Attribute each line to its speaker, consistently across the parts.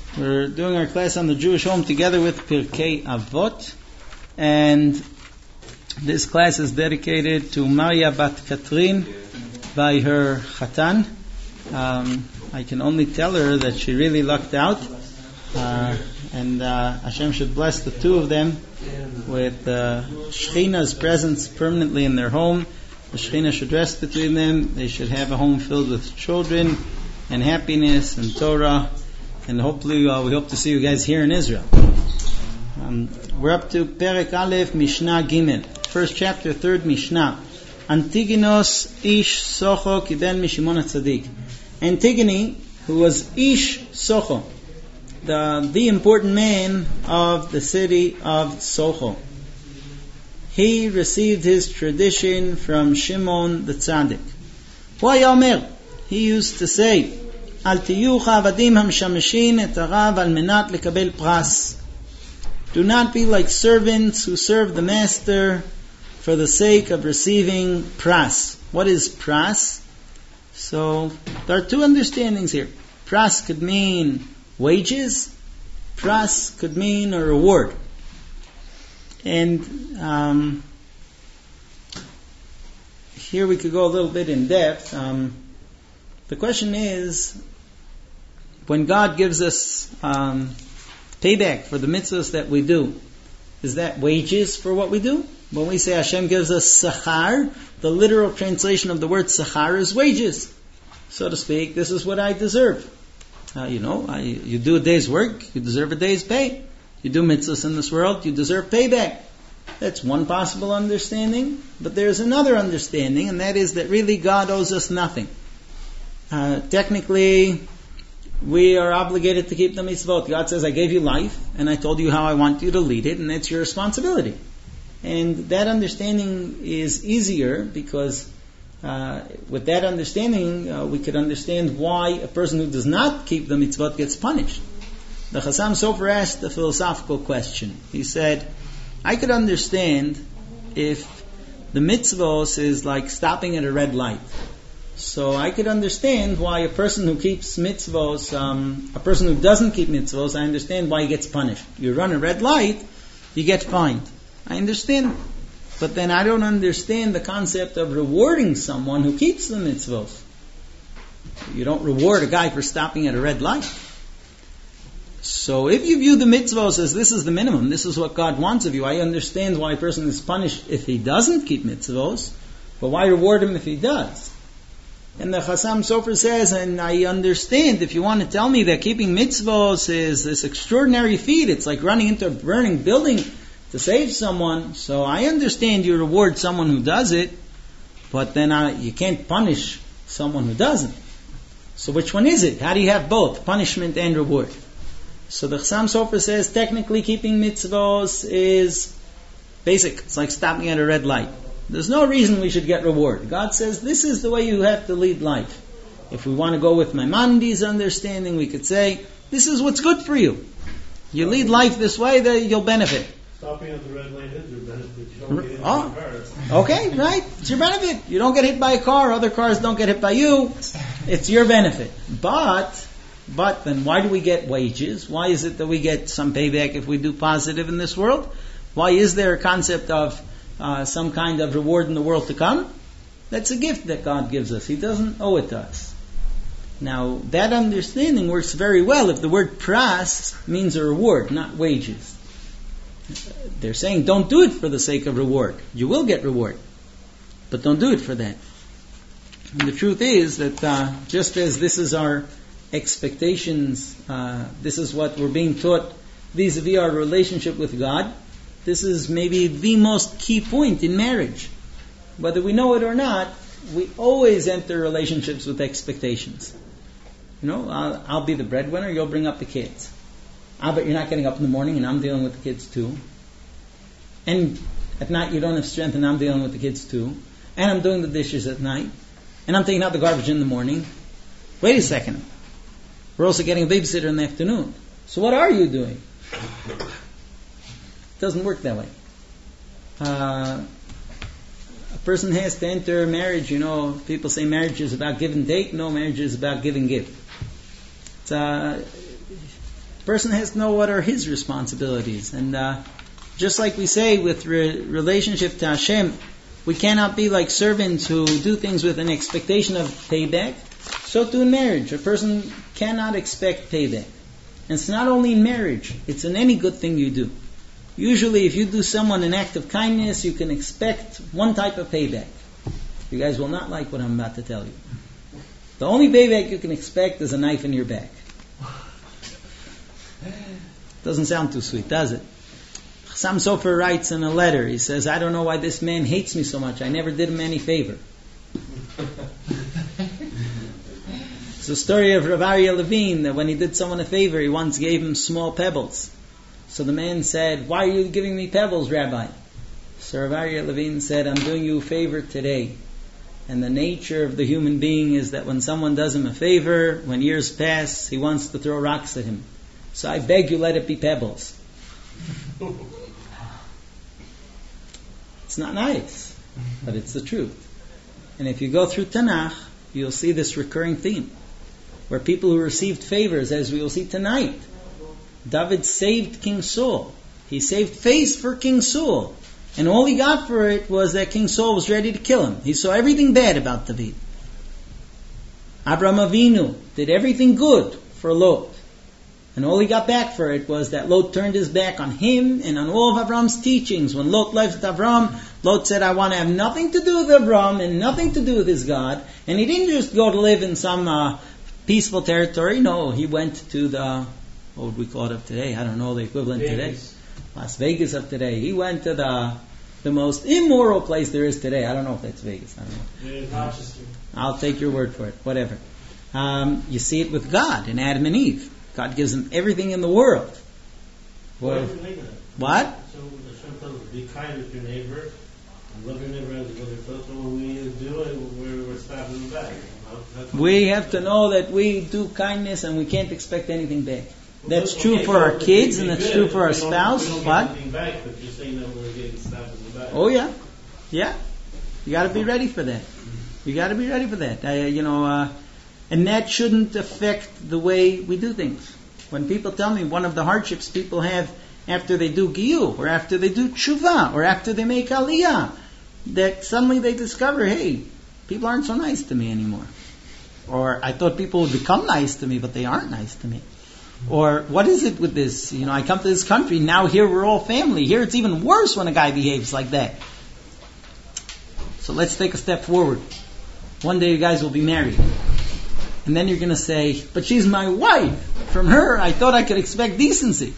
Speaker 1: We're doing our class on the Jewish home together with Pirkei Avot, and this class is dedicated to Maria Bat Katrin by her Chatan. I can only tell her that she really lucked out, and Hashem should bless the two of them with Shechina's presence permanently in their home. The Shechina should rest between them. They should have a home filled with children and happiness and Torah. And hopefully, we hope to see you guys here in Israel. We're up to Perek Aleph, Mishnah Gimel. First chapter, third Mishnah. Antigonos Ish Socho Kibel Mishimon HaTzadik. Antigone, who was Ish Socho, the important man of the city of Socho. He received his tradition from Shimon the Tzaddik. Omer, he used to say, Al tiyu chavadim hamshameshin et harav al menat lekabel pras. Do not be like servants who serve the master for the sake of receiving pras. What is pras? So there are two understandings here. Pras could mean wages. Pras could mean a reward. And here we could go a little bit in depth. The question is, when God gives us payback for the mitzvahs that we do, is that wages for what we do? When we say Hashem gives us sachar, the literal translation of the word sachar is wages. So to speak, this is what I deserve. You do a day's work, you deserve a day's pay. You do mitzvahs in this world, you deserve payback. That's one possible understanding. But there's another understanding, and that is that really God owes us nothing. Technically, we are obligated to keep the mitzvot. God says, I gave you life, and I told you how I want you to lead it, and that's your responsibility. And that understanding is easier because with that understanding, we could understand why a person who does not keep the mitzvot gets punished. The Chassam Sofer asked a philosophical question. He said, I could understand if the mitzvos is like stopping at a red light. So I could understand why a person who keeps mitzvos, a person who doesn't keep mitzvos, I understand why he gets punished. You run a red light, you get fined. I understand. But then I don't understand the concept of rewarding someone who keeps the mitzvos. You don't reward a guy for stopping at a red light. So if you view the mitzvos as this is the minimum, this is what God wants of you, I understand why a person is punished if he doesn't keep mitzvos, but why reward him if he does? And the Chassam Sofer says, and I understand if you want to tell me that keeping mitzvos is this extraordinary feat, it's like running into a burning building to save someone, so I understand you reward someone who does it, but then you can't punish someone who doesn't. So which one is it? How do you have both, punishment and reward? So the Chassam Sofer says, technically keeping mitzvos is basic. It's like stopping at a red light. There's no reason we should get reward. God says, this is the way you have to lead life. If we want to go with Maimonides' understanding, we could say, this is what's good for you. You lead life this way, that you'll benefit.
Speaker 2: Stopping at the red light is your benefit. You don't get hit by a car.
Speaker 1: Okay, right. It's your benefit. You don't get hit by a car. Other cars don't get hit by you. It's your benefit. But then why do we get wages? Why is it that we get some payback if we do positive in this world? Why is there a concept of some kind of reward in the world to come? That's a gift that God gives us. He doesn't owe it to us. Now, that understanding works very well if the word pras means a reward, not wages. They're saying don't do it for the sake of reward. You will get reward, but don't do it for that. And the truth is that just as this is our expectations, this is what we're being taught vis-a-vis our relationship with God, this is maybe the most key point in marriage. Whether we know it or not, we always enter relationships with expectations. I'll be the breadwinner, you'll bring up the kids. But you're not getting up in the morning and I'm dealing with the kids too. And at night you don't have strength and I'm dealing with the kids too. And I'm doing the dishes at night. And I'm taking out the garbage in the morning. Wait a second. We're also getting a babysitter in the afternoon. So what are you doing? It doesn't work that way. A person has to enter marriage. People say marriage is about give and take. No, marriage is about give and give. person has to know what are his responsibilities. And just like we say with relationship to Hashem, we cannot be like servants who do things with an expectation of payback. So too in marriage, a person cannot expect payback. And it's not only in marriage, it's in any good thing you do. Usually if you do someone an act of kindness, you can expect one type of payback. You guys will not like what I'm about to tell you. The only payback you can expect is a knife in your back. Doesn't sound too sweet, does it? Chassam Sofer writes in a letter, he says, I don't know why this man hates me so much. I never did him any favor. It's a story of Rav Aryeh Levine that when he did someone a favor, he once gave him small pebbles. So the man said, why are you giving me pebbles, Rabbi? So Rav Aryeh Levine said, I'm doing you a favor today. And the nature of the human being is that when someone does him a favor, when years pass, he wants to throw rocks at him. So I beg you, let it be pebbles. It's not nice, but it's the truth. And if you go through Tanakh, you'll see this recurring theme, where people who received favors, as we will see tonight, David saved King Saul. He saved face for King Saul. And all he got for it was that King Saul was ready to kill him. He saw everything bad about David. Abraham Avinu did everything good for Lot. And all he got back for it was that Lot turned his back on him and on all of Avram's teachings. When Lot left Avram, Lot said, I want to have nothing to do with Avram and nothing to do with his God. And he didn't just go to live in some peaceful territory. No, he went to the, what would we call it of today? I don't know the equivalent today. Las Vegas of today. He went to the most immoral place there is today. I don't know if that's Vegas. I don't know.
Speaker 2: Yeah, Rochester.
Speaker 1: I'll take your word for it. Whatever. You see it with God in Adam and Eve. God gives them everything in the world.
Speaker 2: What?
Speaker 1: What?
Speaker 2: So Hashem tells us, be kind with your neighbor and love your neighbor as you love yourself. So when we do it, we're stabbing them back.
Speaker 1: We have to know that we do kindness and we can't expect anything back. That's true for our kids and that's true for our spouse. What? Oh yeah. Yeah. You got to be ready for that. You got to be ready for that. And that shouldn't affect the way we do things. When people tell me one of the hardships people have after they do giyuv, or after they do tshuva, or after they make aliyah, that suddenly they discover, hey, people aren't so nice to me anymore. Or I thought people would become nice to me, but they aren't nice to me. Or what is it with this? I come to this country, now here we're all family. Here it's even worse when a guy behaves like that. So let's take a step forward. One day you guys will be married. And then you're going to say, but she's my wife. From her, I thought I could expect decency.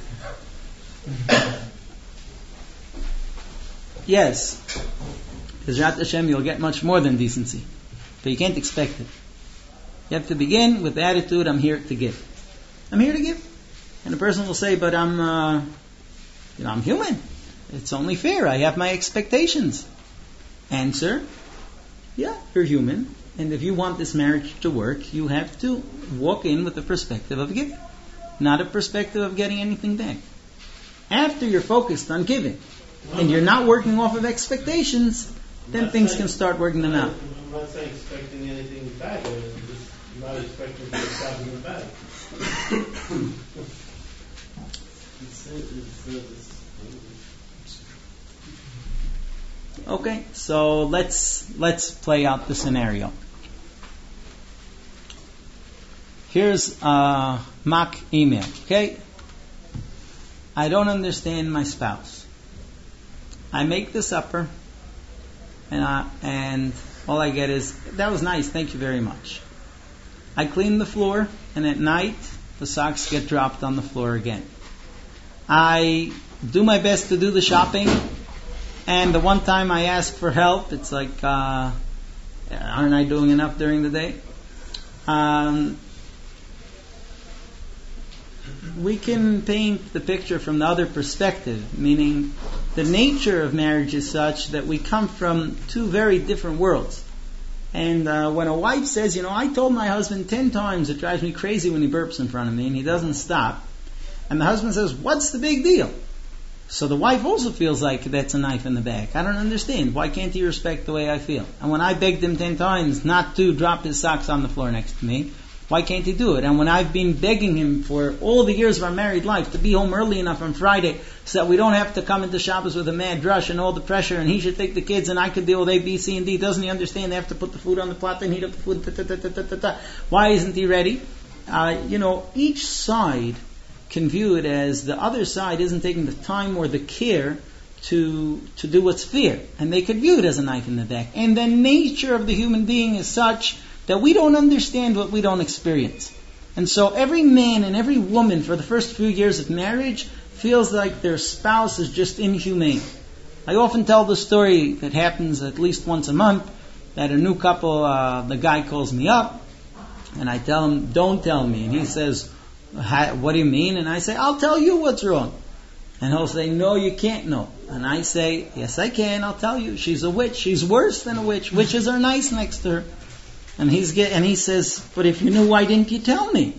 Speaker 1: Yes. B'ezrat Hashem, you'll get much more than decency. But you can't expect it. You have to begin with the attitude, I'm here to give. I'm here to give. And a person will say, but I'm human. It's only fair. I have my expectations. Answer, yeah, you're human. And if you want this marriage to work, you have to walk in with the perspective of giving, not a perspective of getting anything back. After you're focused on giving, and you're not working off of expectations, then things can start working them out.
Speaker 2: I'm not saying expecting anything back. I'm just not expecting to get stabbed in the back.
Speaker 1: Okay, so let's play out the scenario. Here's a mock email. Okay, I don't understand my spouse. I make the supper, and all I get is, that was nice, thank you very much. I clean the floor, and at night the socks get dropped on the floor again. I do my best to do the shopping, and the one time I ask for help, it's like, aren't I doing enough during the day? We can paint the picture from the other perspective, meaning the nature of marriage is such that we come from two very different worlds. And when a wife says, I told my husband 10 times it drives me crazy when he burps in front of me and he doesn't stop. And the husband says, what's the big deal? So the wife also feels like that's a knife in the back. I don't understand. Why can't he respect the way I feel? And when I begged him 10 times not to drop his socks on the floor next to me, Why can't he do it? And when I've been begging him for all the years of our married life to be home early enough on Friday so that we don't have to come into Shabbos with a mad rush and all the pressure, and he should take the kids and I could deal with A, B, C, and D. Doesn't he understand they have to put the food on the plate and heat up the food? Why isn't he ready? Each side can view it as the other side isn't taking the time or the care to do what's fair. And they could view it as a knife in the back. And the nature of the human being is such that we don't understand what we don't experience. And so every man and every woman for the first few years of marriage feels like their spouse is just inhumane. I often tell the story that happens at least once a month, that a new couple, the guy calls me up, and I tell him, don't tell me. And he says, what do you mean? And I say, I'll tell you what's wrong. And he'll say, no, you can't know. And I say, yes, I can. I'll tell you. She's a witch. She's worse than a witch. Witches are nice next to her. And he says, but if you knew, why didn't you tell me?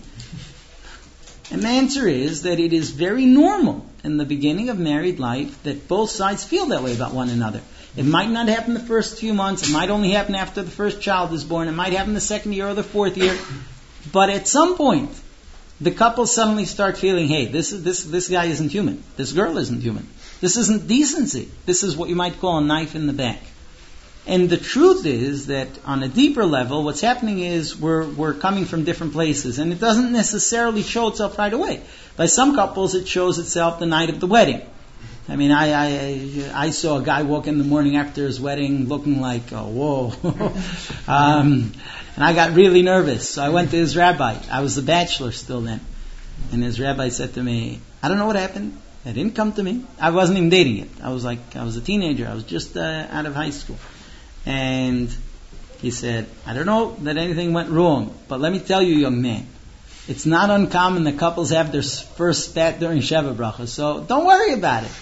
Speaker 1: And the answer is that it is very normal in the beginning of married life that both sides feel that way about one another. It might not happen the first few months. It might only happen after the first child is born. It might happen the second year or the fourth year. But at some point, the couple suddenly start feeling, hey, this guy isn't human. This girl isn't human. This isn't decency. This is what you might call a knife in the back. And the truth is that on a deeper level, what's happening is we're coming from different places. And it doesn't necessarily show itself right away. By some couples, it shows itself the night of the wedding. I mean, I saw a guy walk in the morning after his wedding looking like, oh, whoa. And I got really nervous. So I went to his rabbi. I was a bachelor still then. And his rabbi said to me, I don't know what happened. It didn't come to me. I wasn't even dating it. I was a teenager. I was just out of high school. And he said, I don't know that anything went wrong, but let me tell you, young man, it's not uncommon that couples have their first spat during Sheva Bracha, so don't worry about it.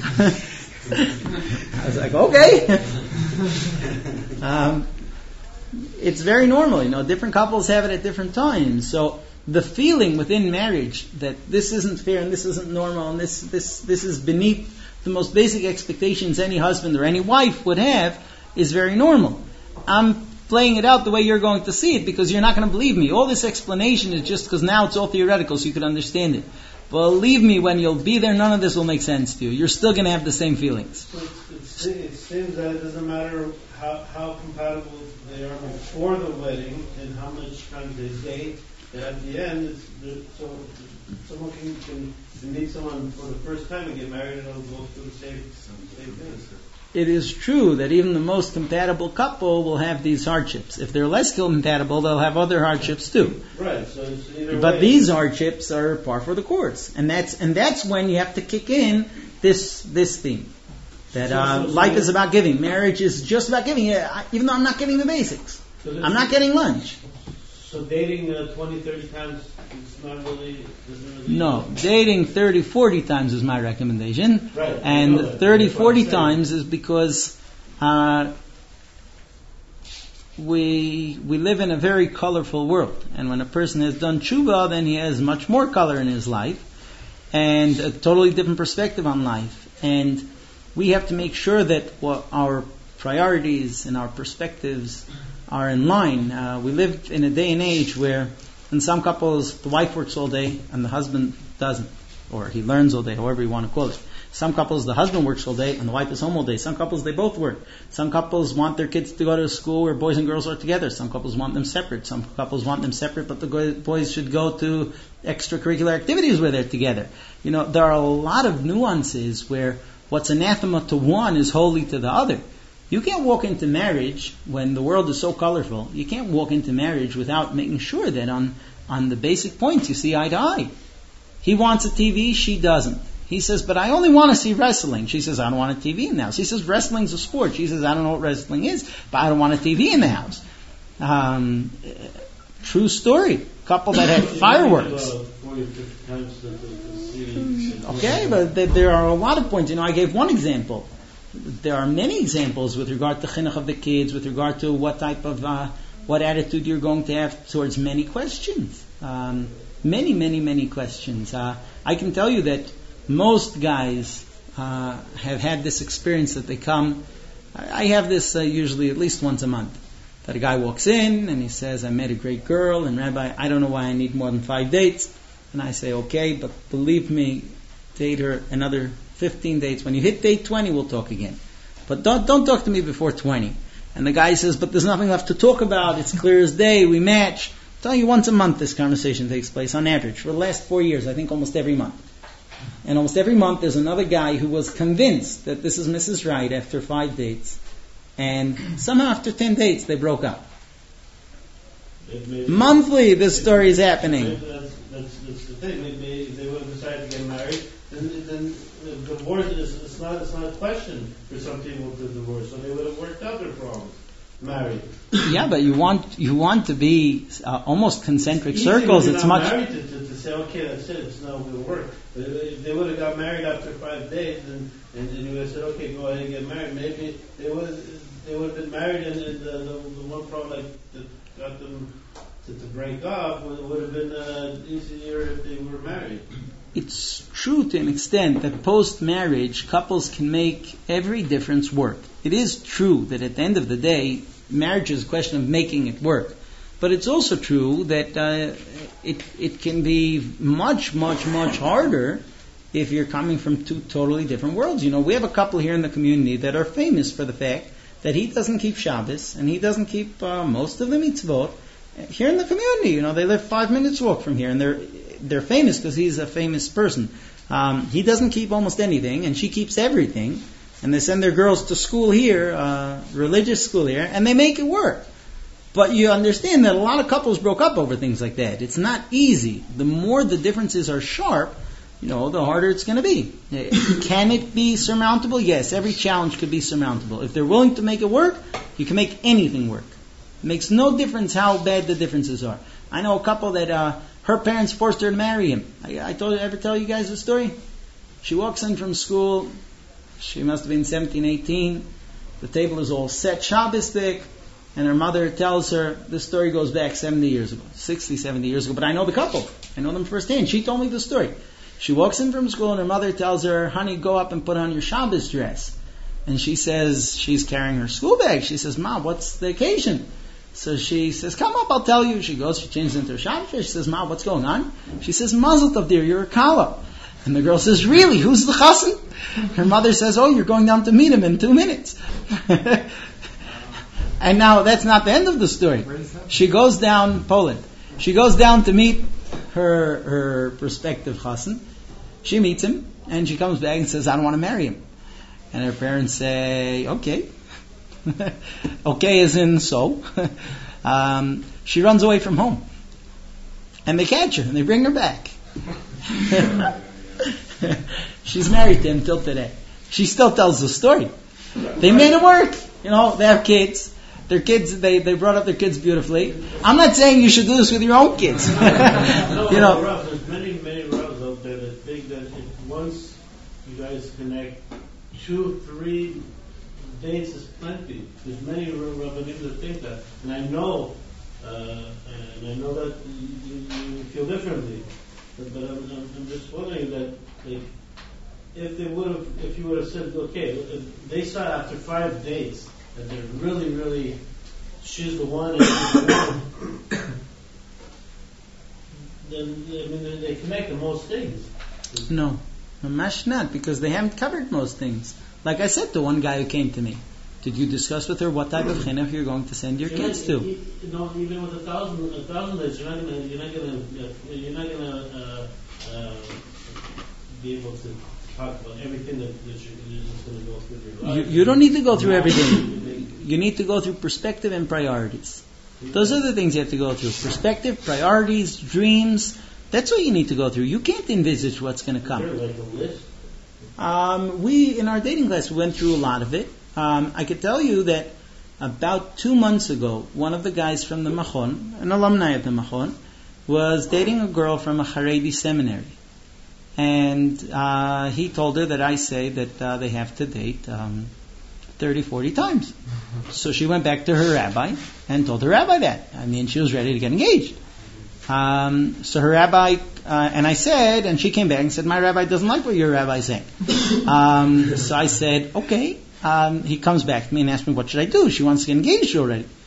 Speaker 1: I was like, okay. It's very normal, different couples have it at different times. So the feeling within marriage that this isn't fair and this isn't normal and this is beneath the most basic expectations any husband or any wife would have is very normal. I'm playing it out the way you're going to see it because you're not going to believe me. All this explanation is just because now it's all theoretical so you can understand it. Believe me, when you'll be there, none of this will make sense to you. You're still going to have the same feelings.
Speaker 2: So it seems that it doesn't matter how compatible they are before the wedding and how much time they date, that at the end, someone can meet someone for the first time and get married and they'll go through the same things.
Speaker 1: It is true that even the most compatible couple will have these hardships. If they're less compatible, they'll have other hardships too.
Speaker 2: Right. So either
Speaker 1: but
Speaker 2: way,
Speaker 1: these hardships are par for the course, and that's when you have to kick in this theme that life is about giving. Marriage is just about giving. Even though I'm not getting the basics, I'm not getting lunch.
Speaker 2: So dating 20, 30 times is not really...
Speaker 1: No, dating 30, 40 times is my recommendation.
Speaker 2: Right.
Speaker 1: And 30, 40 times is because we live in a very colorful world. And when a person has done tshuva, then he has much more color in his life and a totally different perspective on life. And we have to make sure that our priorities and our perspectives are in line. We live in a day and age where in some couples the wife works all day and the husband doesn't, or he learns all day, however you want to call it. Some couples the husband works all day and the wife is home all day. Some couples they both work. Some couples want their kids to go to a school where boys and girls are together. Some couples want them separate. Some couples want them separate, but the boys should go to extracurricular activities where they're together. There are a lot of nuances where what's anathema to one is holy to the other. You can't walk into marriage when the world is so colorful. You can't walk into marriage without making sure that on the basic points you see eye to eye. He wants a TV, she doesn't. He says, but I only want to see wrestling. She says, I don't want a TV in the house. He says, wrestling's a sport. She says, I don't know what wrestling is, but I don't want a TV in the house. True story. Couple that had fireworks. Okay, but there are a lot of points. I gave one example. There are many examples with regard to chinuch of the kids, with regard to what type of, what attitude you're going to have towards many questions. Many questions. I can tell you that most guys have had this experience that they come. I have this usually at least once a month. that a guy walks in and he says, I met a great girl, and Rabbi, I don't know why I need more than 5 dates. And I say, okay, but believe me, date her another 15 dates. When you hit date 20, we'll talk again. But don't talk to me before 20. And the guy says, but there's nothing left to talk about. It's clear as day. We match. I tell you, once a month this conversation takes place on average. For the last 4 years, I think almost every month. And almost every month there's another guy who was convinced that this is Mrs. Right after 5 dates. And somehow after 10 dates, they broke up. Monthly, this story is happening.
Speaker 2: That's the thing. Maybe if they would have decided to get married, then divorce it's not a question for some people to divorce. So they would have worked out their problems. Married.
Speaker 1: Yeah, but you want to be almost concentric circles. It's much
Speaker 2: married to say, okay, that's it. It's not going to work. But if they would have got married after 5 days, and you would have said, okay, go ahead and get married. Maybe they would have been married, and the one problem that got them to break up would have been easier if they were married.
Speaker 1: It's true to an extent that post-marriage, couples can make every difference work. It is true that at the end of the day, marriage is a question of making it work. But it's also true that it can be much, much, much harder if you're coming from two totally different worlds. You know, we have a couple here in the community that are famous for the fact that he doesn't keep Shabbos and he doesn't keep most of the mitzvot. Here in the community, you know, they live 5 minutes walk from here, and they're famous because he's a famous person. He doesn't keep almost anything, and she keeps everything. And they send their girls to school here, religious school here, and they make it work. But you understand that a lot of couples broke up over things like that. It's not easy. The more the differences are sharp, you know, the harder it's going to be. Can it be surmountable? Yes, every challenge could be surmountable. If they're willing to make it work, you can make anything work. It makes no difference how bad the differences are. I know a couple that her parents forced her to marry him. I ever tell you guys the story? She walks in from school. She must have been 17, 18. The table is all set, Shabbos thick, and her mother tells her, this story goes back 70 years ago, 60, 70 years ago, but I know the couple. I know them firsthand. She told me the story. She walks in from school and her mother tells her, honey, go up and put on your Shabbos dress. And she says, she's carrying her school bag. She says, Mom, what's the occasion? So she says, come up, I'll tell you. She goes, she changes into her Shabbos dress. She says, Mom, what's going on? She says, Mazel tov, dear, you're a Kala. And the girl says, really? Who's the chassan? Her mother says, oh, you're going down to meet him in 2 minutes. And now that's not the end of the story. She goes down, Poland. She goes down to meet her prospective chassan. She meets him, and she comes back and says, I don't want to marry him. And her parents say, okay. Okay as in so. She runs away from home. And they catch her, and they bring her back. She's married to him till today. She still tells the story. They made it work. You know, they have kids. Their kids, they brought up their kids beautifully. I'm not saying you should do this with your own kids. You know,
Speaker 2: there's many Rabbis out there that think that if once you guys connect 2-3 dates is plenty. There's many Rabbis that think that, and I know that you feel differently. But I'm just wondering that if you would have said, okay, if they saw after 5 dates that they're really, she's the one and she's the one, then they connect to most things.
Speaker 1: No, mamash not, because they haven't covered most things. Like I said to one guy who came to me, did you discuss with her what type of chinuch you're going to send your kids to?
Speaker 2: Even with 1,000 days, you're not gonna be able to talk about everything that you're just going to go through your life.
Speaker 1: You don't need to go through everything. You need to go through perspective and priorities. Those are the things you have to go through. Perspective, priorities, dreams. That's what you need to go through. You can't envisage what's going to come.
Speaker 2: Is there like a list?
Speaker 1: We, in our dating class, we went through a lot of it. I could tell you that about 2 months ago, one of the guys from the Machon, an alumni of the Machon, was dating a girl from a Haredi seminary. And he told her that I say that they have to date 30, 40 times. So she went back to her rabbi and told her rabbi that. I mean, she was ready to get engaged. So her rabbi, and I said, and she came back and said, my rabbi doesn't like what your rabbi is saying. So I said, okay. He comes back to me and asks me, what should I do? She wants to get engaged already.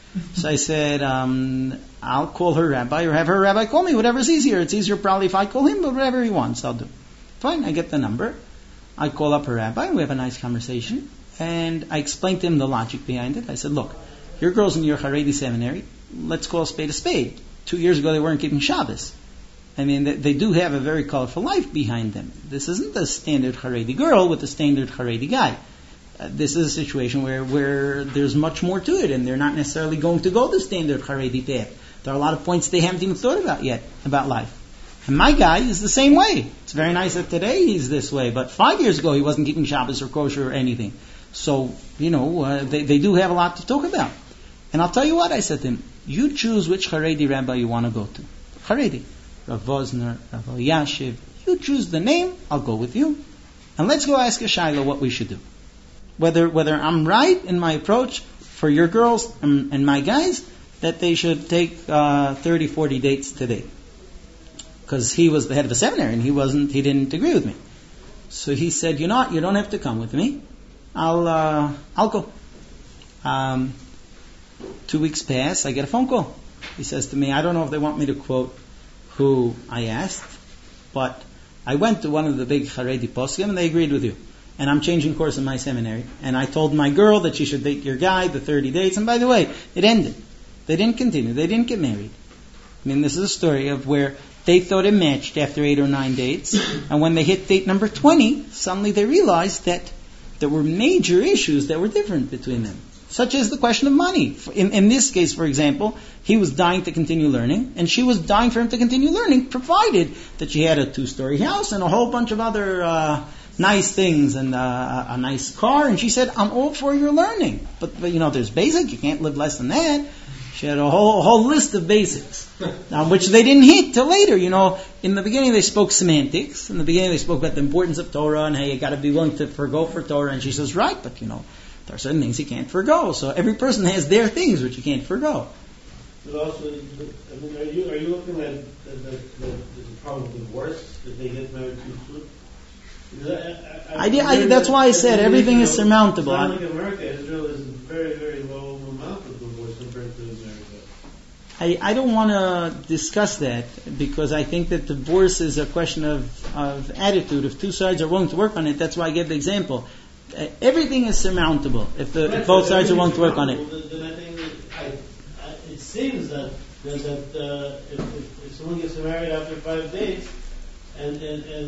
Speaker 1: So I said, I'll call her rabbi or have her rabbi call me, whatever's easier. It's easier probably if I call him, but whatever he wants, I'll do. Fine, I get the number. I call up her rabbi, and we have a nice conversation. And I explained to him the logic behind it. I said, look, your girl's in your Haredi seminary. Let's call a spade a spade. 2 years ago, they weren't keeping Shabbos. I mean, they do have a very colorful life behind them. This isn't a standard Haredi girl with a standard Haredi guy. This is a situation where there's much more to it, and they're not necessarily going to go the standard Haredi path. There are a lot of points they haven't even thought about yet about life. And my guy is the same way. It's very nice that today he's this way, but 5 years ago he wasn't keeping Shabbos or kosher or anything. So, they do have a lot to talk about. And I'll tell you what, I said to him, you choose which Haredi rabbi you want to go to. Haredi. Rav Vosner, Rav Elyashiv. You choose the name, I'll go with you. And let's go ask a Shaila what we should do. Whether I'm right in my approach for your girls and my guys, that they should take 30, 40 dates today. Because he was the head of a seminary and he didn't agree with me. So he said, you know what, you don't have to come with me. I'll go. 2 weeks pass, I get a phone call. He says to me, I don't know if they want me to quote who I asked, but I went to one of the big Haredi poskim and they agreed with you. And I'm changing course in my seminary. And I told my girl that she should date your guy, the 30 dates. And by the way, it ended. They didn't continue. They didn't get married. I mean, this is a story of where they thought it matched after 8 or 9 dates. And when they hit date number 20, suddenly they realized that there were major issues that were different between them. Such as the question of money. In this case, for example, he was dying to continue learning, and she was dying for him to continue learning, provided that she had a 2-story house and a whole bunch of other nice things and a nice car. And she said, I'm all for your learning. But there's basic. You can't live less than that. She had a whole list of basics, which they didn't hit till later. In the beginning they spoke semantics. In the beginning they spoke about the importance of Torah and how you got to be willing to forgo for Torah. And she says, right, but there are certain things you can't forgo. So every person has their things which you can't forgo.
Speaker 2: But also, are you looking at the problem of divorce if they get married too soon?
Speaker 1: That's why I said everything is surmountable.
Speaker 2: It's not like America. Israel is a very, very low amount of divorce compared to America.
Speaker 1: I don't want to discuss that because I think that divorce is a question of attitude. If two sides are willing to work on it, that's why I gave the example. Everything is surmountable if both sides are willing to work on it.
Speaker 2: Then I think it seems that if someone gets married after 5 days and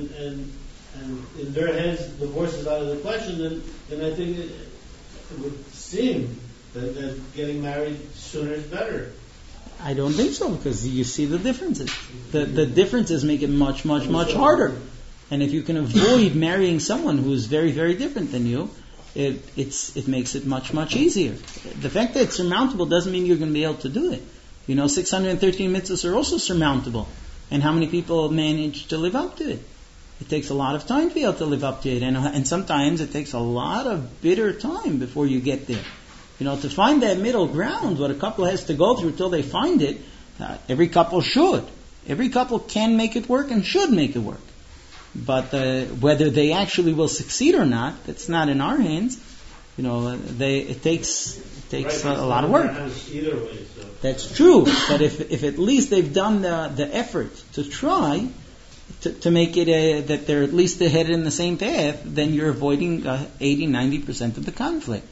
Speaker 2: in their heads divorce is out of the question, then I think it would seem that getting married sooner is better.
Speaker 1: I don't think so, because you see the differences. The differences make it much, much, much harder. And if you can avoid marrying someone who is very, very different than you, it makes it much, much easier. The fact that it's surmountable doesn't mean you're going to be able to do it. 613 mitzvahs are also surmountable. And how many people manage to live up to it? It takes a lot of time to be able to live up to it. And sometimes it takes a lot of bitter time before you get there. To find that middle ground, what a couple has to go through till they find it, every couple should. Every couple can make it work and should make it work. But whether they actually will succeed or not, that's not in our hands. It takes a lot of work.
Speaker 2: Either way, so.
Speaker 1: That's true. But if at least they've done the effort to try to make it that they're at least headed in the same path, then you're avoiding 80-90% of the conflict.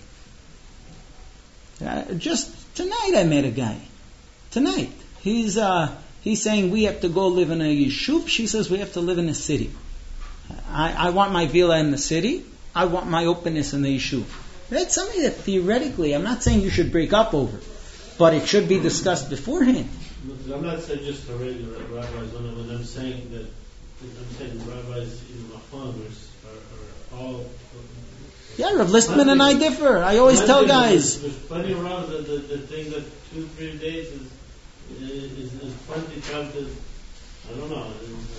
Speaker 1: Just tonight I met a guy. Tonight. He's saying we have to go live in a yeshuv. She says we have to live in a city. I want my villa in the city. I want my openness in the yeshuv. That's something that theoretically, I'm not saying you should break up over, but it should be discussed beforehand.
Speaker 2: I'm not saying just the rabbis. When I'm saying that, rabbis in Machon are all.
Speaker 1: Yeah, Rav Listman and I differ. I always tell guys.
Speaker 2: There's plenty of rabbis that think that 2-3 days is plenty time to. I don't know.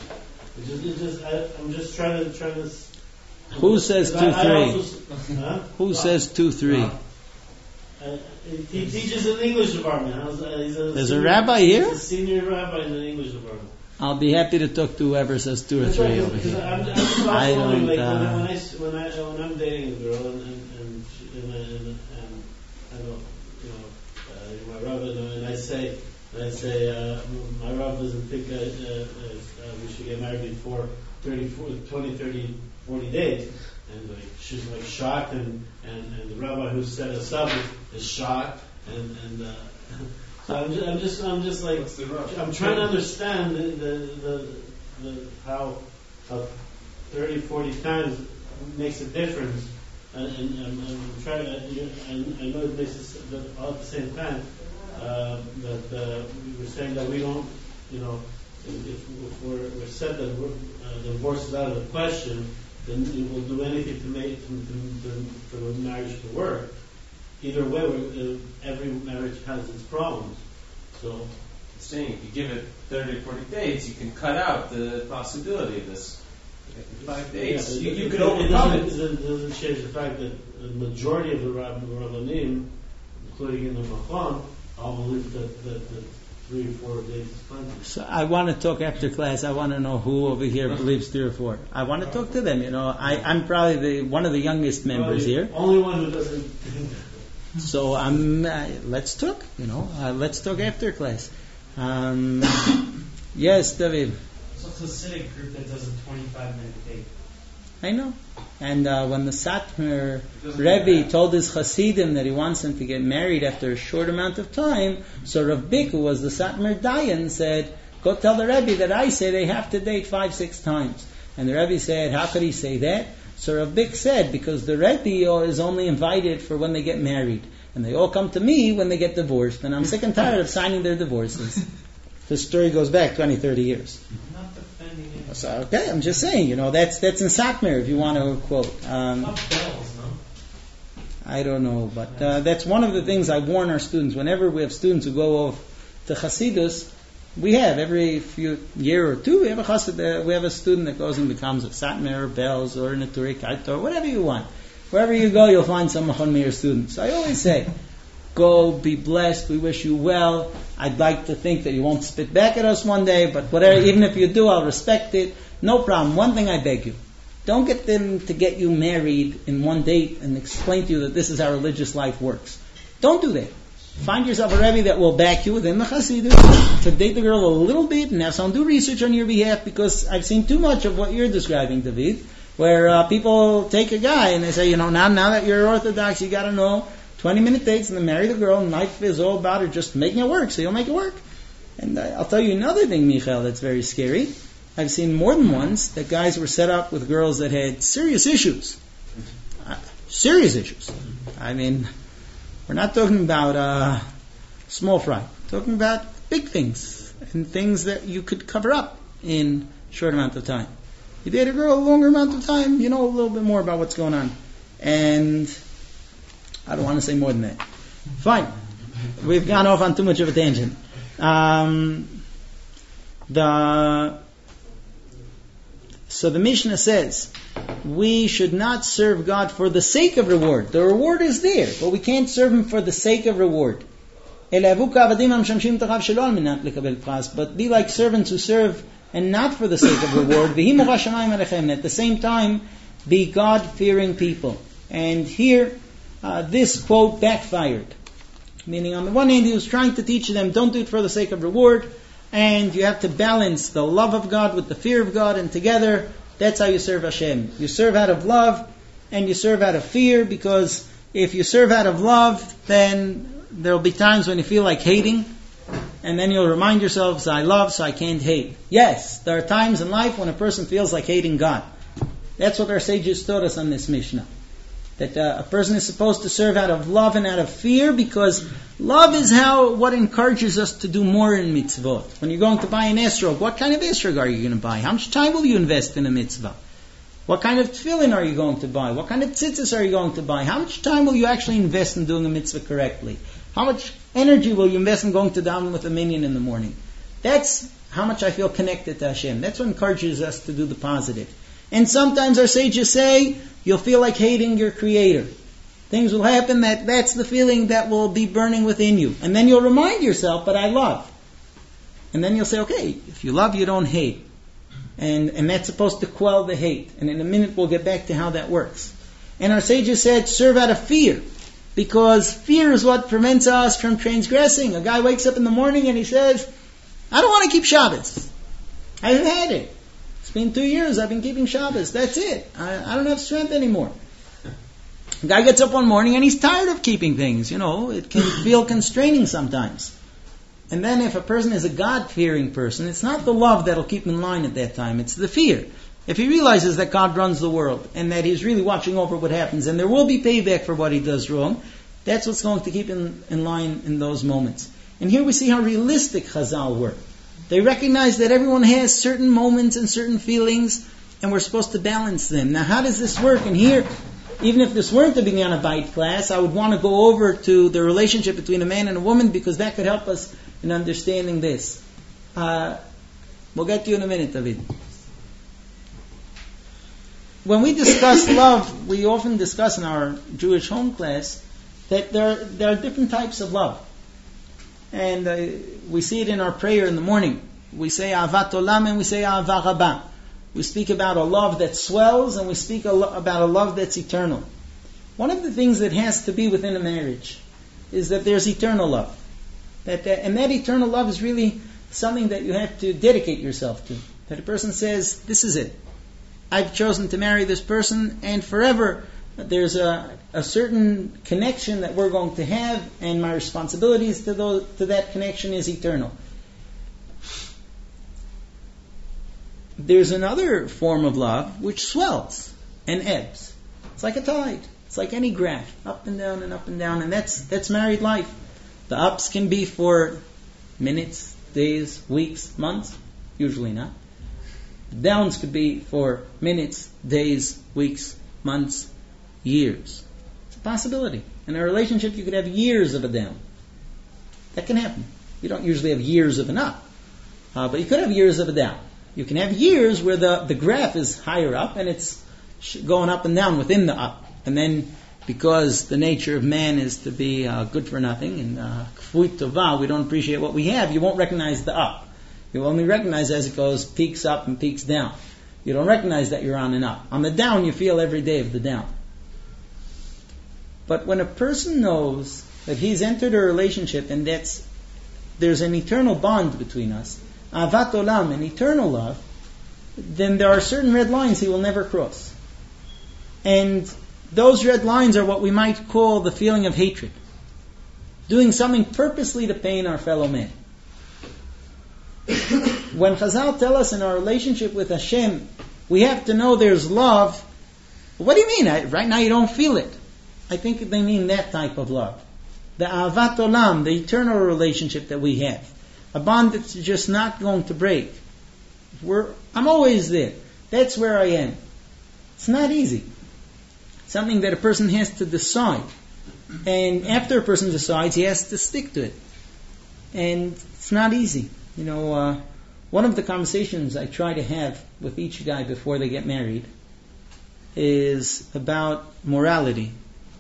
Speaker 2: I'm just trying to.
Speaker 1: Who says 2-3?
Speaker 2: Huh?
Speaker 1: Who says 2-3?
Speaker 2: He teaches in the English department.
Speaker 1: There's a rabbi here?
Speaker 2: He's a senior rabbi in the English department.
Speaker 1: I'll be happy to talk to whoever says 2 or 3 over here.
Speaker 2: I'm just
Speaker 1: I don't.
Speaker 2: When I'm dating a girl and I don't, my say, my Rav doesn't think we should get married before 20, 30, 40 days. And she's like shocked, and the rabbi who set us up is shocked, and so I'm just like, I'm trying to understand the how 30, 40 times makes a difference, and I'm trying to, I know it makes it all at the same time, that we were saying that we don't, if we're said that divorce is out of the question, then we will do anything to make for the marriage to work. Either way, every marriage has its problems. So,
Speaker 3: saying if you give it 30 or 40 days, you can cut out the possibility of this. 5 days, you could overcome it.
Speaker 2: It doesn't change the fact that the majority of the Rabbanim, including in the Machon, all believe that 3 or 4 days is plenty.
Speaker 1: So I want to talk after class. I want to know who over here believes 3 or 4. I want to talk to them. I'm probably one of the youngest members here.
Speaker 2: Only one who doesn't think that.
Speaker 1: So let's talk. Let's talk after class. Yes, David.
Speaker 4: It's a Hasidic group that does a 25-minute date.
Speaker 1: I know. And when the Satmar Rebbe told his Hasidim that he wants them to get married after a short amount of time, so Rav Bick, who was the Satmar Dayan, said, go tell the Rebbe that I say they have to date 5-6 times. And the Rebbe said, how could he say that? So Rav Bick said, because the Rebbe is only invited for when they get married. And they all come to me when they get divorced. And I'm sick and tired of signing their divorces. The story goes back 20, 30 years.
Speaker 4: Not defending it.
Speaker 1: So, okay, I'm just saying, that's in Satmar if you want to quote.
Speaker 4: Not bells, no?
Speaker 1: I don't know, but that's one of the things I warn our students. Whenever we have students who go off to Hasidus, we have every year or two, we have a student that goes and becomes a Satmar or bells or an Aturi or whatever you want. Wherever you go, you'll find some Machon Meir students. I always say, go, be blessed, we wish you well. I'd like to think that you won't spit back at us one day, but whatever, even if you do, I'll respect it. No problem. One thing I beg you, don't get them to get you married in one date and explain to you that this is how religious life works. Don't do that. Find yourself a Rebbe that will back you within the Hasidus to date the girl a little bit and have some do research on your behalf, because I've seen too much of what you're describing, David, where people take a guy and they say, now that you're Orthodox, you got to know 20-minute dates and then marry the girl, and life is all about her just making it work, so you'll make it work. And I'll tell you another thing, Michael, that's very scary. I've seen more than once that guys were set up with girls that had serious issues. Serious issues. I mean, we're not talking about small fry. We're talking about big things and things that you could cover up in a short amount of time. You date a girl a longer amount of time, you know a little bit more about what's going on. And I don't want to say more than that. Fine. We've gone off on too much of a tangent. So the Mishnah says, we should not serve God for the sake of reward. The reward is there, but we can't serve Him for the sake of reward. But be like servants who serve and not for the sake of reward. And at the same time, be God-fearing people. And here, this quote backfired. Meaning, on the one hand, he was trying to teach them, don't do it for the sake of reward, and you have to balance the love of God with the fear of God, and together, that's how you serve Hashem. You serve out of love, and you serve out of fear, because if you serve out of love, then there will be times when you feel like hating, and then you'll remind yourselves, I love, so I can't hate. Yes, there are times in life when a person feels like hating God. That's what our sages taught us on this Mishnah. That a person is supposed to serve out of love and out of fear, because love is what encourages us to do more in mitzvot. When you're going to buy an esrog, what kind of esrog are you going to buy? How much time will you invest in a mitzvah? What kind of tefillin are you going to buy? What kind of tzitzis are you going to buy? How much time will you actually invest in doing a mitzvah correctly? How much energy will you invest in going to daven with a minyan in the morning? That's how much I feel connected to Hashem. That's what encourages us to do the positive. And sometimes our sages say, you'll feel like hating your Creator. Things will happen that's the feeling that will be burning within you. And then you'll remind yourself, but I love. And then you'll say, okay, if you love, you don't hate. And that's supposed to quell the hate. And in a minute we'll get back to how that works. And our sages said, serve out of fear. Because fear is what prevents us from transgressing. A guy wakes up in the morning and he says, I don't want to keep Shabbos. I've had it. It's been 2 years I've been keeping Shabbos. That's it. I don't have strength anymore. A guy gets up one morning and he's tired of keeping things. It can feel constraining sometimes. And then if a person is a God-fearing person, it's not the love that'll keep him in line at that time. It's the fear. If he realizes that God runs the world and that He's really watching over what happens and there will be payback for what he does wrong, that's what's going to keep him in line in those moments. And here we see how realistic Chazal were. They recognize that everyone has certain moments and certain feelings and we're supposed to balance them. Now how does this work? And here, even if this weren't a Binyan Habayit class, I would want to go over to the relationship between a man and a woman because that could help us in understanding this. We'll get to you in a minute, David. When we discuss love, we often discuss in our Jewish home class that there are different types of love. And we see it in our prayer in the morning. We say Ahavat Olam and we say Ahava Rabba. We speak about a love that swells and we speak about a love that's eternal. One of the things that has to be within a marriage is that there's eternal love. And that eternal love is really something that you have to dedicate yourself to. That a person says, this is it. I've chosen to marry this person and forever there's a certain connection that we're going to have and my responsibilities to that connection is eternal. There's another form of love which swells and ebbs. It's like a tide. It's like any graph, up and down and up and down, and that's married life. The ups can be for minutes, days, weeks, months, usually not. The downs could be for minutes, days, weeks, months, years. It's a possibility. In a relationship, you could have years of a down. That can happen. You don't usually have years of an up, but you could have years of a down. You can have years where the graph is higher up and it's going up and down within the up. And then, because the nature of man is to be good for nothing and kfut tova, we don't appreciate what we have, you won't recognize the up. You only recognize as it goes peaks up and peaks down. You don't recognize that you're on and up. On the down, you feel every day of the down. But when a person knows that he's entered a relationship and there's an eternal bond between us, Ahavat Olam, an eternal love, then there are certain red lines he will never cross. And those red lines are what we might call the feeling of hatred. Doing something purposely to pain our fellow man. When Chazal tell us in our relationship with Hashem, we have to know there's love. What do you mean? Right now you don't feel it. I think they mean that type of love. The Ahavat Olam, the eternal relationship that we have. A bond that's just not going to break. I'm always there. That's where I am. It's not easy. Something that a person has to decide. And after a person decides, he has to stick to it. And it's not easy. One of the conversations I try to have with each guy before they get married is about morality.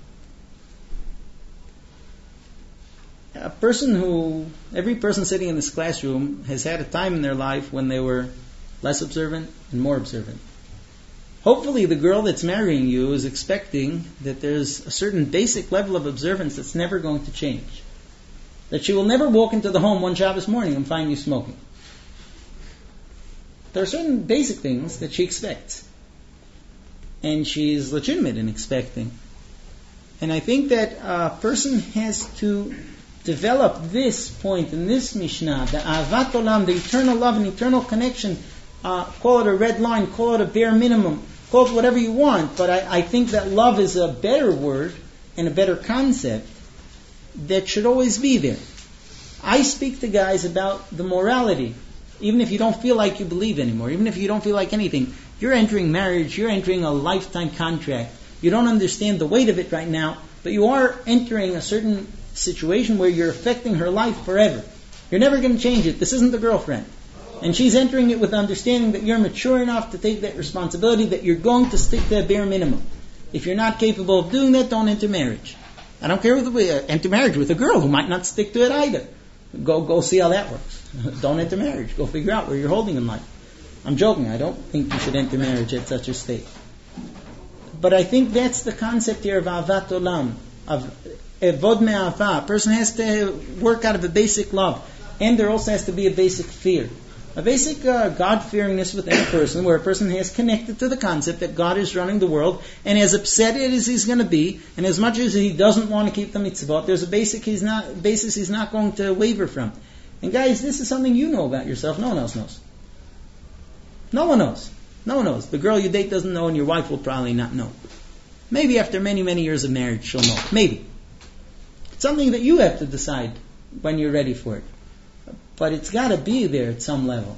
Speaker 1: Every person sitting in this classroom has had a time in their life when they were less observant and more observant. Hopefully the girl that's marrying you is expecting that there's a certain basic level of observance that's never going to change. That she will never walk into the home one Shabbos morning and find you smoking. There are certain basic things that she expects. And she's legitimate in expecting. And I think that a person has to develop this point in this Mishnah, the Ahavat Olam, the eternal love and eternal connection. Call it a red line, call it a bare minimum, call it whatever you want, but I think that love is a better word and a better concept that should always be there. I speak to guys about the morality, even if you don't feel like you believe anymore, even if you don't feel like anything. You're entering marriage, you're entering a lifetime contract. You don't understand the weight of it right now, but you are entering a certain situation where you're affecting her life forever. You're never going to change it. This isn't the girlfriend. And she's entering it with understanding that you're mature enough to take that responsibility, that you're going to stick to a bare minimum. If you're not capable of doing that, don't enter marriage. I don't care whether enter marriage with a girl who might not stick to it either. Go see how that works. Don't enter marriage. Go figure out where you're holding in life. I'm joking. I don't think you should enter marriage at such a state. But I think that's the concept here of Ahavat Olam, of Evod me'ava. A person has to work out of a basic love. And there also has to be a basic fear. A basic God-fearingness within a person, where a person has connected to the concept that God is running the world, and as upset as he's going to be, and as much as he doesn't want to keep the mitzvot, there's a basis he's not going to waver from. And guys, this is something you know about yourself. No one else knows. No one knows. No one knows. The girl you date doesn't know, and your wife will probably not know. Maybe after many, many years of marriage, she'll know. Maybe. It's something that you have to decide when you're ready for it. But it's got to be there at some level.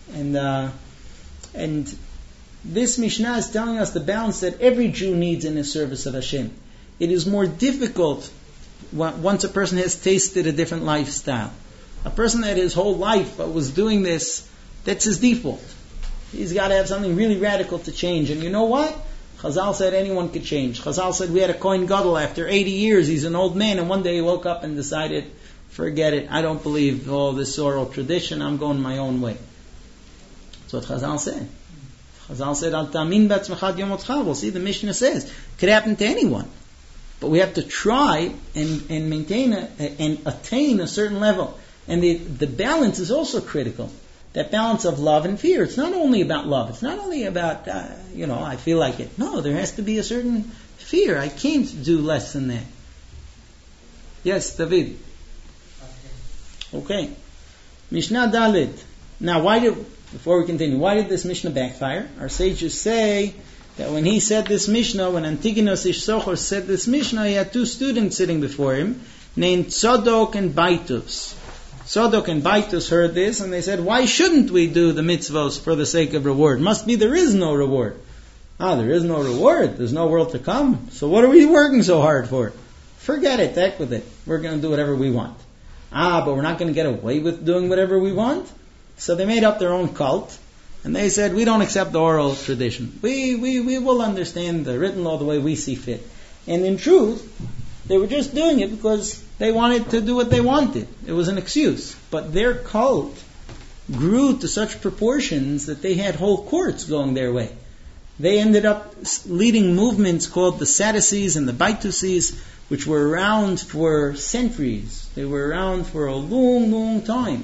Speaker 1: And this Mishnah is telling us the balance that every Jew needs in the service of Hashem. It is more difficult once a person has tasted a different lifestyle. A person that his whole life was doing this, that's his default. He's got to have something really radical to change. And you know what? Chazal said anyone could change. Chazal said we had a Kohen Gadol after 80 years. He's an old man, and one day he woke up and decided, forget it, I don't believe all this oral tradition, I'm going my own way. That's what Chazal said. Chazal said, Al tamin b'atzmecha yomotcha. We'll see, the Mishnah says, it could happen to anyone. But we have to try and maintain and attain a certain level. And the balance is also critical. That balance of love and fear. It's not only about love. It's not only about, I feel like it. No, there has to be a certain fear. I can't do less than that. Yes, David. Okay. Mishnah Dalet. Now, before we continue, why did this Mishnah backfire? Our sages say that when he said this Mishnah, when Antigonus Ish Sochor said this Mishnah, he had two students sitting before him, named Tzadok and Baitus. Tzadok and Baitus heard this, and they said, why shouldn't we do the mitzvos for the sake of reward? Must be there is no reward. There is no reward. There's no world to come. So what are we working so hard for? Forget it. Heck with it. We're going to do whatever we want. But we're not going to get away with doing whatever we want. So they made up their own cult, and they said, we don't accept the oral tradition. We will understand the written law the way we see fit. And in truth, they were just doing it because they wanted to do what they wanted. It was an excuse. But their cult grew to such proportions that they had whole courts going their way. They ended up leading movements called the Sadducees and the Baituses, which were around for centuries. They were around for a long, long time.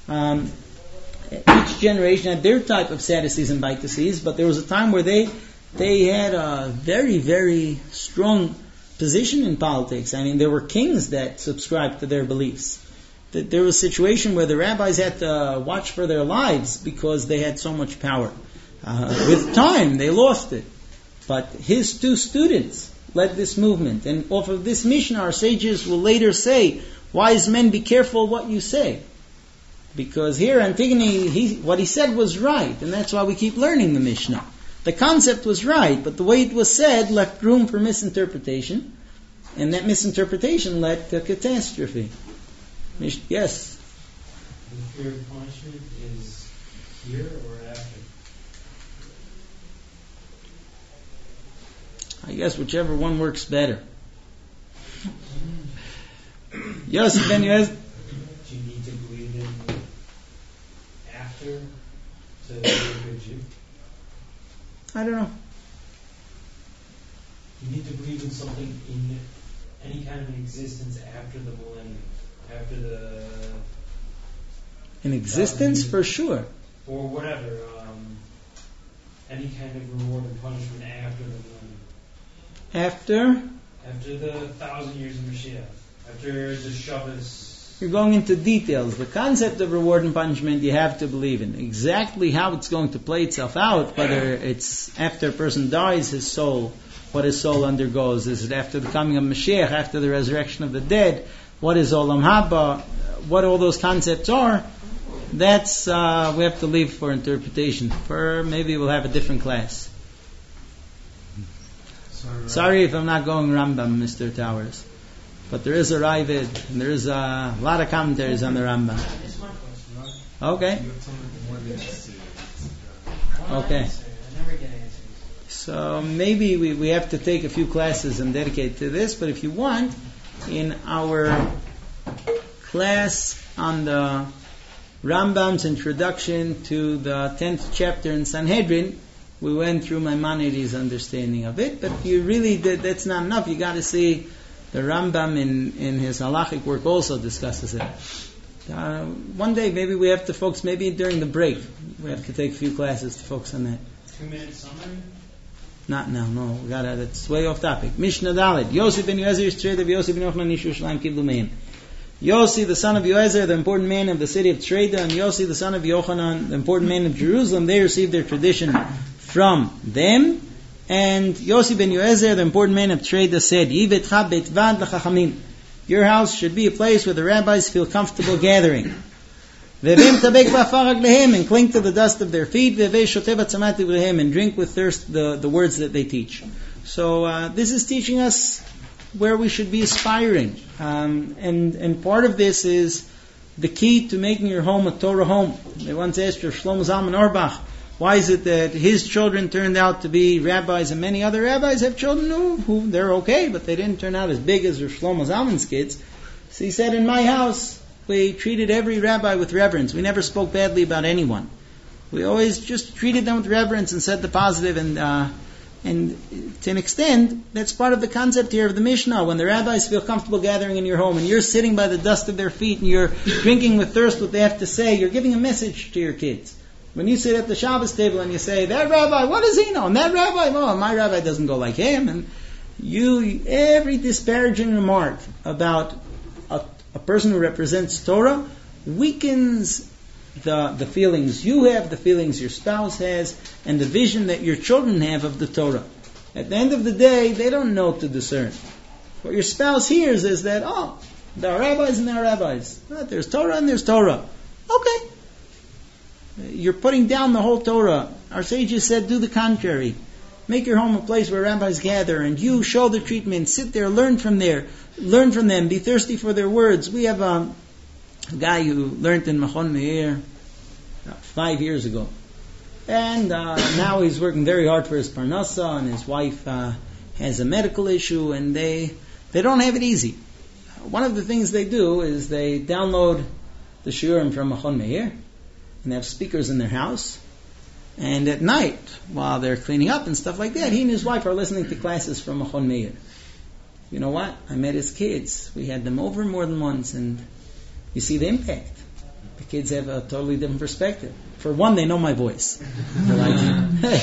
Speaker 1: Each generation had their type of Sadducees and Baituses, but there was a time where they had a very, very strong position in politics. I mean, there were kings that subscribed to their beliefs. There was a situation where the rabbis had to watch for their lives because they had so much power. With time, they lost it. But his two students led this movement. And off of this Mishnah, our sages will later say, wise men, be careful what you say. Because here, Antigone, what he said was right. And that's why we keep learning the Mishnah. The concept was right, but the way it was said left room for misinterpretation. And that misinterpretation led to catastrophe. Yes?
Speaker 4: The fear of punishment is here or after?
Speaker 1: I guess whichever one works better. Yes, then yes.
Speaker 4: Do you need to believe in after to be a good Jew?
Speaker 1: I don't know.
Speaker 4: You need to believe in something in any kind of existence after the millennium, after the...
Speaker 1: In existence, for sure.
Speaker 4: Or whatever, any kind of reward and punishment after the millennium. After the 1,000 years of Mashiach. After the Shabbos.
Speaker 1: You're going into details. The concept of reward and punishment you have to believe in. Exactly how it's going to play itself out, whether it's after a person dies, his soul, what his soul undergoes. Is it after the coming of Mashiach, after the resurrection of the dead? What is Olam Haba? What all those concepts are, that's we have to leave for interpretation. Maybe we'll have a different class. Sorry if I'm not going Rambam, Mr. Towers. But there is a Ravid, and there is a lot of commentaries on the Rambam.
Speaker 4: It's my question, right?
Speaker 1: Okay. Okay.
Speaker 4: I never get answers.
Speaker 1: So maybe we have to take a few classes and dedicate to this, but if you want, in our class on the Rambam's introduction to the 10th chapter in Sanhedrin, we went through Maimonides' understanding of it, but if you really that's not enough. You got to see The Rambam in his halachic work also discusses it. One day maybe we have to focus, maybe during the break, we have to take a few classes to focus on that.
Speaker 4: 2 minutes summary?
Speaker 1: Not now, no. That's way off topic. Mishnah Dalet. Yossi ben Yoezer is traded of Yossi ben Yochanan Ish Yerushalayim Kivlu Mein. Yossi, the son of Yoezer, the important man of the city of Treda, and Yossi, the son of Yochanan, the important man of Jerusalem, they received their tradition from them. And Yossi ben Yoezer, the important man of Treda, said, Yivetcha betvad l'chachamim. Your house should be a place where the rabbis feel comfortable gathering. Vevim tabek ba'farag lehem, and cling to the dust of their feet. Vevei shoteh b'tzamat livrehem, and drink with thirst the words that they teach. So this is teaching us where we should be aspiring. And part of this is the key to making your home a Torah home. They once asked Rav Shlomo Zalman Auerbach, why is it that his children turned out to be rabbis and many other rabbis have children who they're okay, but they didn't turn out as big as Rav Shlomo Zalman's kids? So he said, in my house, we treated every rabbi with reverence. We never spoke badly about anyone. We always just treated them with reverence and said the positive. And to an extent, that's part of the concept here of the Mishnah. When the rabbis feel comfortable gathering in your home and you're sitting by the dust of their feet and you're drinking with thirst what they have to say, you're giving a message to your kids. When you sit at the Shabbos table and you say, that rabbi, what does he know? And that rabbi, oh, my rabbi doesn't go like him. And every disparaging remark about a person who represents Torah weakens the feelings you have, the feelings your spouse has, and the vision that your children have of the Torah. At the end of the day, they don't know to discern. What your spouse hears is that, there are rabbis and there are rabbis. There's Torah and there's Torah. Okay. You're putting down the whole Torah. Our sages said, do the contrary. Make your home a place where rabbis gather, and you show the treatment, sit there, learn from them, be thirsty for their words. We have a guy who learned in Machon Meir 5 years ago. And now he's working very hard for his parnasa, and his wife has a medical issue, and they don't have it easy. One of the things they do is they download the shiurim from Machon Meir, and they have speakers in their house. And at night, while they're cleaning up and stuff like that, he and his wife are listening to classes from Machon Meir. You know what? I met his kids. We had them over more than once, and you see the impact. The kids have a totally different perspective. For one, they know my voice. They're like, hey.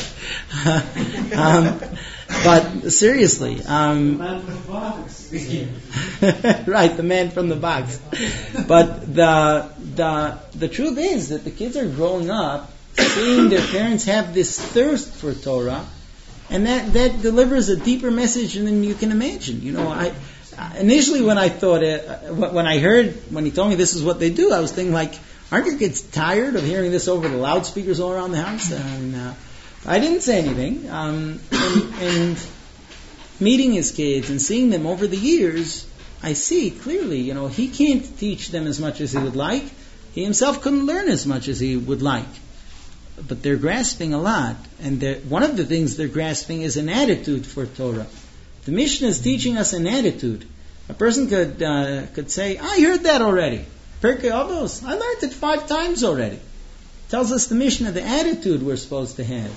Speaker 1: But seriously,
Speaker 2: man from the box.
Speaker 1: right, the man from the box. But the truth is that the kids are growing up seeing their parents have this thirst for Torah, and that delivers a deeper message than you can imagine. You know, I initially when I thought when he told me this is what they do, I was thinking like, aren't your kids tired of hearing this over the loudspeakers all around the house? And I didn't say anything. And meeting his kids and seeing them over the years, I see clearly, you know, he can't teach them as much as he would like. He himself couldn't learn as much as he would like. But they're grasping a lot. And one of the things they're grasping is an attitude for Torah. The Mishnah is teaching us an attitude. A person could say, I heard that already. Pirkei Avos, I learned it 5 times already. Tells us the Mishnah, the attitude we're supposed to have.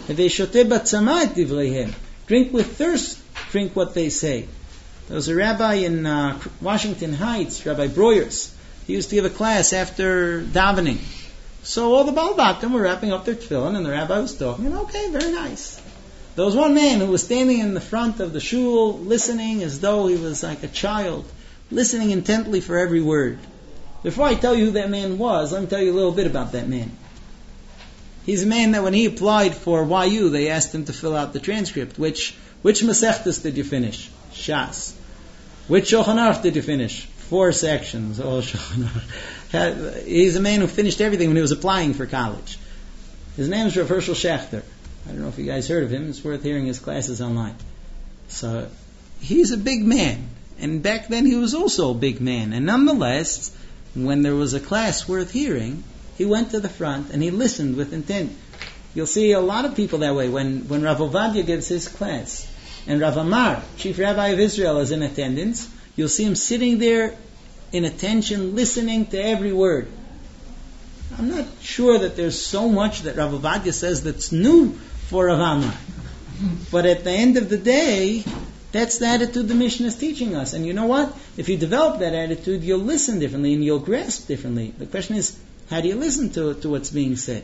Speaker 1: Drink with thirst, drink what they say. There was a rabbi in Washington Heights, Rabbi Breuers. He used to give a class after davening. So all the Balbatim were wrapping up their tefillin, and the rabbi was talking, and okay, very nice. There was one man who was standing in the front of the shul, listening as though he was like a child, listening intently for every word. Before I tell you who that man was, let me tell you a little bit about that man. He's a man that when he applied for YU, they asked him to fill out the transcript. Which Masechtas did you finish? Shas. Which Shulchan Aruch did you finish? 4 sections. Oh, Shulchan Aruch. He's a man who finished everything when he was applying for college. His name is Rav Hershel Schachter. I don't know if you guys heard of him. It's worth hearing his classes online. So, he's a big man. And back then he was also a big man. And nonetheless, when there was a class worth hearing, he went to the front and he listened with intent. You'll see a lot of people that way. When Rav Ovadia gives his class, and Rav Amar, Chief Rabbi of Israel, is in attendance, you'll see him sitting there in attention, listening to every word. I'm not sure that there's so much that Rav Ovadia says that's new for Rav Amar. But at the end of the day, That's the attitude the Mishnah is teaching us. And you know what? If you develop that attitude, you'll listen differently and you'll grasp differently. The question is, how do you listen to what's being said?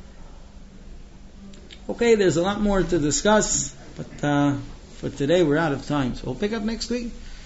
Speaker 1: Okay, there's a lot more to discuss, but for today we're out of time. So we'll pick up next week.